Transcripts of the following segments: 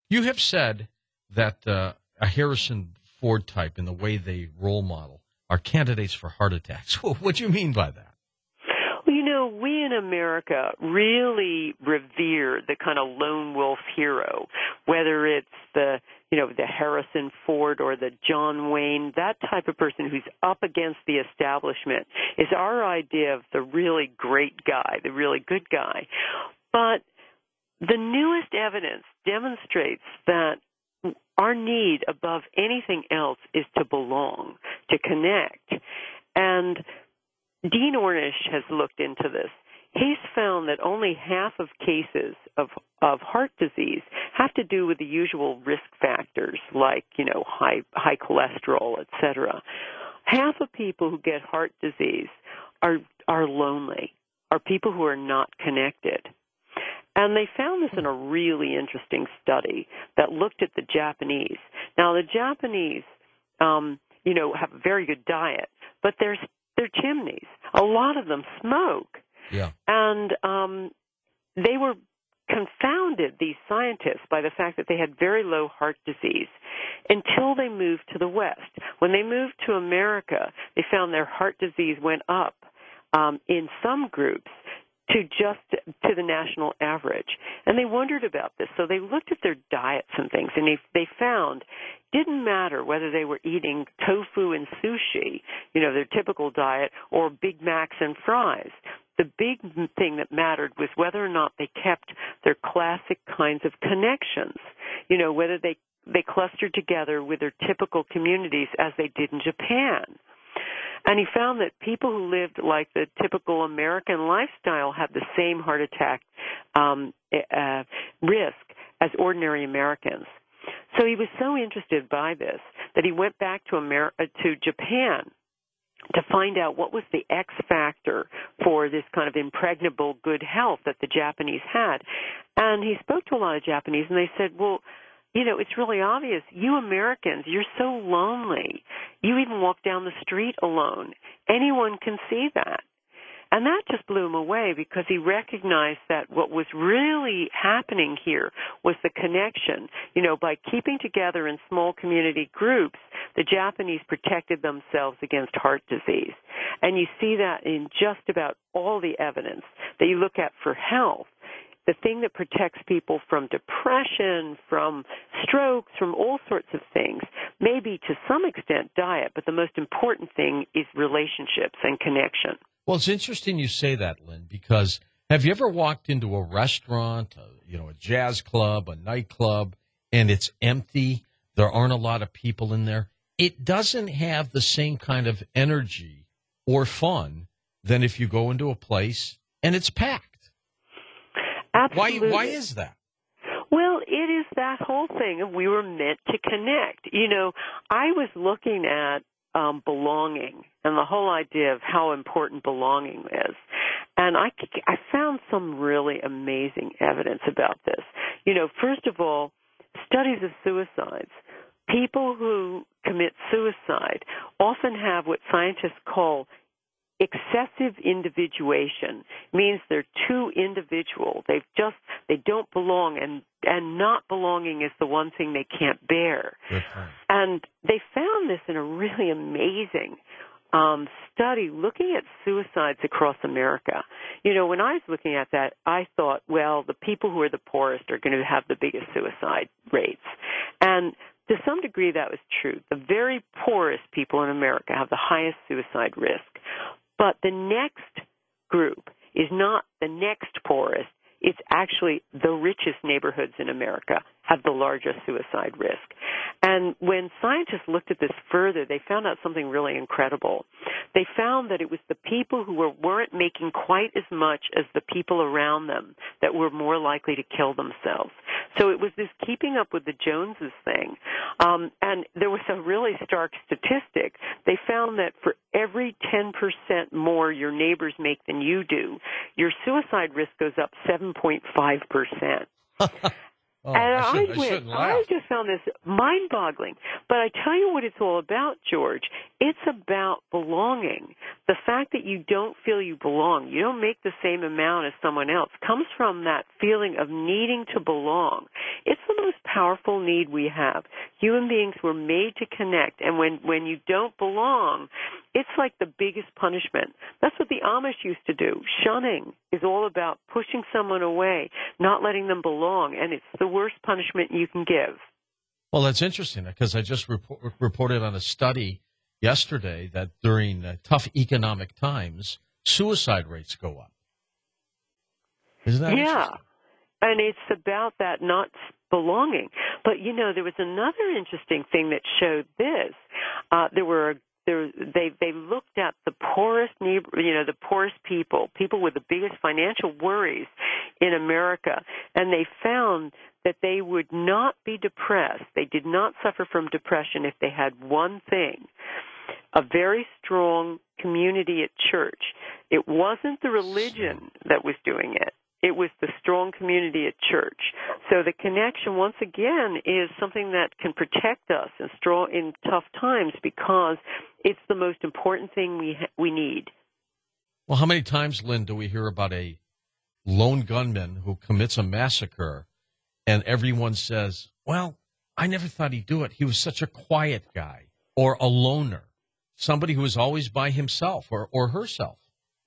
You have said that a Harrison Ford type, in the way they role model, are candidates for heart attacks. What do you mean by that? Well, we in America really revere the kind of lone wolf hero, whether it's the Harrison Ford or the John Wayne, that type of person who's up against the establishment is our idea of the really great guy, the really good guy. But the newest evidence demonstrates that our need above anything else is to belong, to connect. And Dean Ornish has looked into this. He's found that only half of cases of heart disease have to do with the usual risk factors like, high cholesterol, et cetera. Half of people who get heart disease are lonely, are people who are not connected. And they found this in a really interesting study that looked at the Japanese. Now, the Japanese, have a very good diet, but they're chimneys. A lot of them smoke. Yeah. And they were confounded, these scientists, by the fact that they had very low heart disease until they moved to the West. When they moved to America, they found their heart disease went up in some groups to the national average. And they wondered about this. So they looked at their diets and things, and they found it didn't matter whether they were eating tofu and sushi, their typical diet, or Big Macs and fries. The big thing that mattered was whether or not they kept their classic kinds of connections, whether they clustered together with their typical communities as they did in Japan. And he found that people who lived like the typical American lifestyle had the same heart attack risk as ordinary Americans. So he was so interested by this that he went back to Japan to find out what was the X factor for this kind of impregnable good health that the Japanese had. And he spoke to a lot of Japanese, and they said, well, it's really obvious. You Americans, you're so lonely. You even walk down the street alone. Anyone can see that. And that just blew him away because he recognized that what was really happening here was the connection. By keeping together in small community groups, the Japanese protected themselves against heart disease. And you see that in just about all the evidence that you look at for health. The thing that protects people from depression, from strokes, from all sorts of things, maybe to some extent diet, but the most important thing is relationships and connection. Well, it's interesting you say that, Lynn, because have you ever walked into a restaurant, a jazz club, a nightclub, and it's empty? There aren't a lot of people in there. It doesn't have the same kind of energy or fun than if you go into a place and it's packed. Absolutely. Why is that? Well, it is that whole thing of we were meant to connect. I was looking at belonging and the whole idea of how important belonging is. And I found some really amazing evidence about this. First of all, studies of suicides. People who commit suicide often have what scientists call excessive individuation. Means they're too individual. They don't belong, and not belonging is the one thing they can't bear. And they found this in a really amazing study looking at suicides across America. When I was looking at that, I thought, well, the people who are the poorest are going to have the biggest suicide rates. And to some degree, that was true. The very poorest people in America have the highest suicide risk. But the next group is not the next poorest. It's actually the richest neighborhoods in America have the largest suicide risk. And when scientists looked at this further, they found out something really incredible. They found that it was the people who weren't making quite as much as the people around them that were more likely to kill themselves. So it was this keeping up with the Joneses thing. And there was a really stark statistic. They found that for every 10% more your neighbors make than you do, your suicide risk goes up 7.5%. I just found this mind-boggling. But I tell you what it's all about, George. It's about belonging. The fact that you don't feel you belong, you don't make the same amount as someone else, comes from that feeling of needing to belong. It's the most powerful need we have. Human beings were made to connect, and when you don't belong, it's like the biggest punishment. That's what the Amish used to do. Shunning is all about pushing someone away, not letting them belong, and it's the worst punishment you can give. Well, that's interesting because I just reported on a study yesterday that during tough economic times, suicide rates go up. Isn't that interesting? And it's about that not belonging. But, there was another interesting thing that showed this. They looked at the poorest the poorest people with the biggest financial worries in America, and they found that they would not be depressed. They did not suffer from depression if they had one thing: a very strong community at church. It wasn't the religion that was doing it. It was the strong community at church. So the connection, once again, is something that can protect us in tough times because it's the most important thing we need. Well, how many times, Lynn, do we hear about a lone gunman who commits a massacre and everyone says, well, I never thought he'd do it. He was such a quiet guy, or a loner, somebody who was always by himself or herself.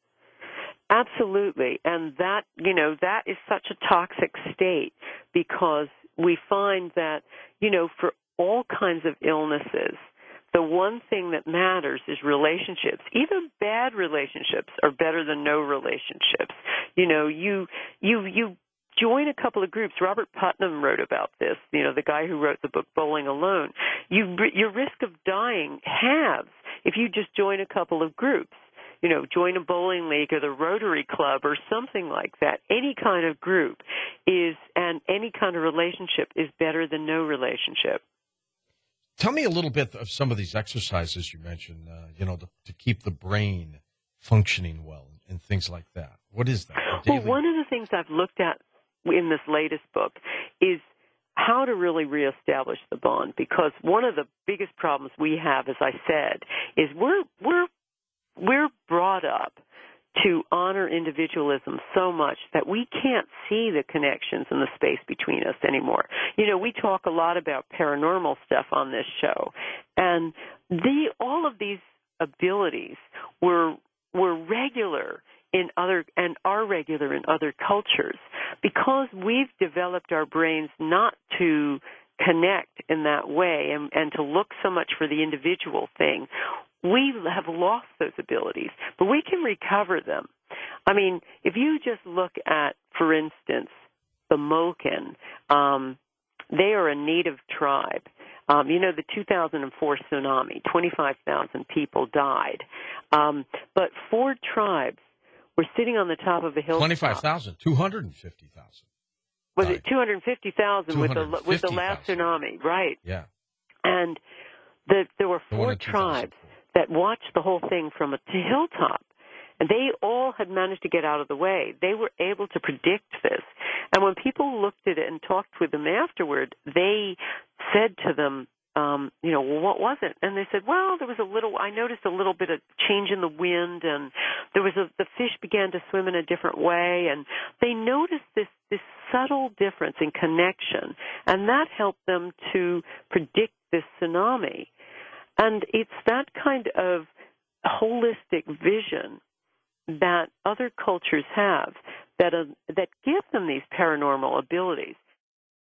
Absolutely. And that is such a toxic state because we find that, for all kinds of illnesses, the one thing that matters is relationships. Even bad relationships are better than no relationships. You join a couple of groups. Robert Putnam wrote about this, the guy who wrote the book Bowling Alone. Your risk of dying halves if you just join a couple of groups. Join a bowling league or the Rotary Club or something like that. Any kind of group and any kind of relationship is better than no relationship. Tell me a little bit of some of these exercises you mentioned, to keep the brain functioning well and things like that. What is that? Well, one of the things I've looked at in this latest book is how to really reestablish the bond, because one of the biggest problems we have, as I said, is we're brought up to honor individualism so much that we can't see the connections in the space between us anymore. We talk a lot about paranormal stuff on this show, and all of these abilities were regular in other and are regular in other cultures because we've developed our brains not to connect in that way and to look so much for the individual thing. We have lost those abilities, but we can recover them. I mean, if you just look at, for instance, the Moken, they are a native tribe. The 2004 tsunami, 25,000 people died. But 4 tribes were sitting on the top of a hilltop. 25,000, 250,000. Was it 250,000 with the last tsunami? Right. Yeah. And there were 4 tribes that watched the whole thing from a hilltop. And they all had managed to get out of the way. They were able to predict this. And when people looked at it and talked with them afterward, they said to them, well, what was it? And they said, well, I noticed a little bit of change in the wind, and the fish began to swim in a different way, and they noticed this subtle difference in connection, and that helped them to predict this tsunami. And it's that kind of holistic vision that other cultures have that give them these paranormal abilities.